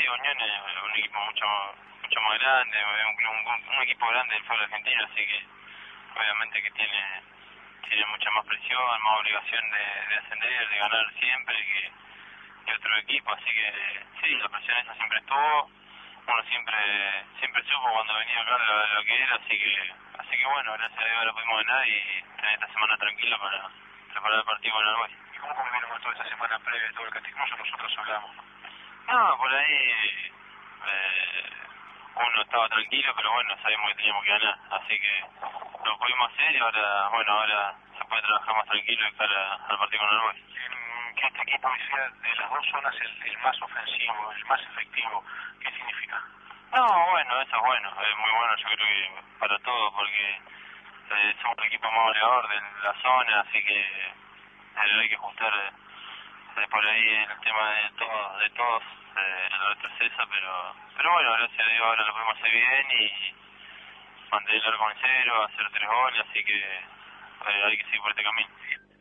Unión es un equipo mucho más grande, un equipo grande del fútbol argentino, así que obviamente que tiene mucha más presión, más obligación de ascender, de ganar siempre que otro equipo, así que sí, la presión esa siempre estuvo, uno siempre supo cuando venía acá lo que era, así que bueno, gracias a Dios ahora pudimos ganar y tener esta semana tranquila para preparar el partido con Uruguay. ¿Y cómo convivieron con toda esa semana previa de todo el castigoso? Nosotros hablamos. No, por ahí uno estaba tranquilo, pero bueno, sabíamos que teníamos que ganar, así que lo pudimos hacer y ahora se puede trabajar más tranquilo de cara al partido con Uruguay. Que este equipo sea de las dos zonas el más ofensivo, el más efectivo, ¿qué significa? No, bueno, eso es bueno, es muy bueno, yo creo que para todos, porque somos el equipo más goleador de la zona, así que hay que ajustar por ahí el tema de todos el retroceso, pero bueno, gracias a Dios ahora lo podemos hacer bien y mantener el arco en cero, hacer 3 goles, así que hay que seguir por este camino.